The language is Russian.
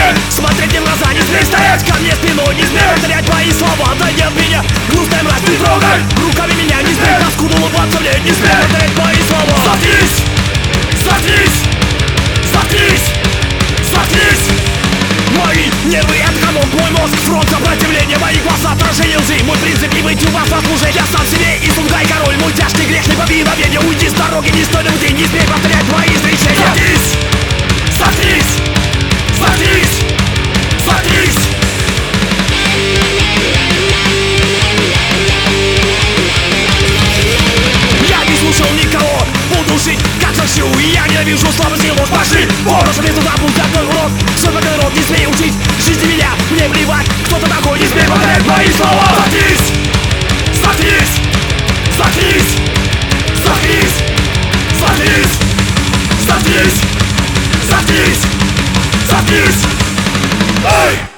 Смотреть мне в глаза, не смей стоять ко мне спиной, не смей повторять мои слова. Да нет меня, грустная мразь, не трогай руками меня, не смей паскуду улыбаться мне, не смей повторять мои слова. Заткнись! Заткнись! Заткнись! Заткнись! Мои нервы от канон, мой мозг фронт сопротивления, мои глаза отражение лжи. Мой принцип не быть у вас на служение. Я сам себе и сунгай король, мой тяжкий грех неповиновение. Уйди с дороги, не стой на пути, не смей повторять мои изречения. Заткнись! Заткнись! Заткнись! Заткнись! Я не слушал никого, буду жить как хочу. И я ненавижу слабость и ложь. Пошли, бороться мне туда, будь такой урод. Что такой народ, не смей учить жизни меня. Мне плевать, кто ты такой, не смей повторять мои слова. Заткнись! Заткнись! Заткнись! Заткнись! Заткнись! Заткнись! Заткнись! Заткнись! Эй!